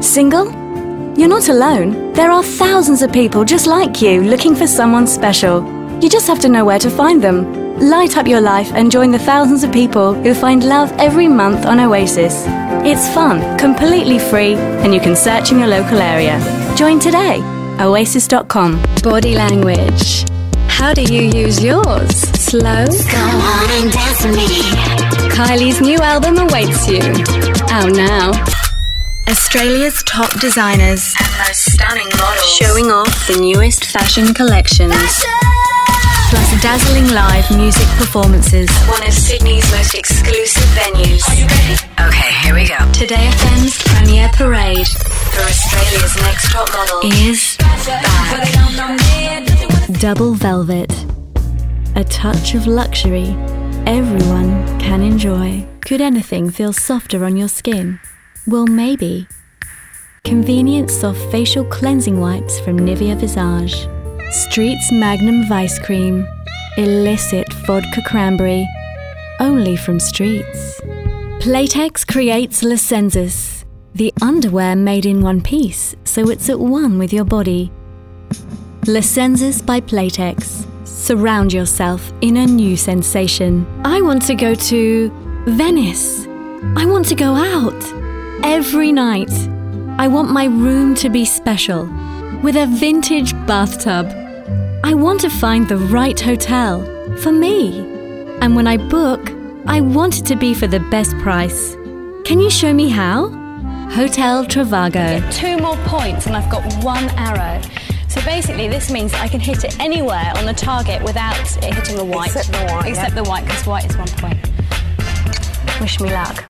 Single? You're not alone. There are thousands of people just like you looking for someone special. You just have to know where to find them. Light up your life and join the thousands of people who find love every month on Oasis. It's fun, completely free, and you can search in your local area. Join today. Oasis.com. Body language. How do you use yours? Slow? Go on and dance with me. Kylie's new album awaits you. Out now. Australia's top designers and most stunning models showing off the newest fashion collections. Plus dazzling live music performances at one of Sydney's most exclusive venues. Are you ready? Okay, here we go. Today FM's premiere parade for Australia's next top model is back. Double Velvet. A touch of luxury everyone can enjoy. Could anything feel softer on your skin? Well, maybe. Convenient soft facial cleansing wipes from Nivea Visage. Street's Magnum Vice Cream. Illicit vodka cranberry. Only from Streets. Playtex creates Lescensis. The underwear made in one piece, so it's at one with your body. Lescensis by Playtex. Surround yourself in a new sensation. I want to go to Venice. I want to go out. Every night. I want my room to be special. With a vintage bathtub. I want to find the right hotel for me. And when I book, I want it to be for the best price. Can you show me how? Hotel Trivago. Get 2 more points and I've got 1 arrow. So basically this means I can hit it anywhere on the target without it hitting the white. Except the white. Except the white, because white is 1 point. Wish me luck.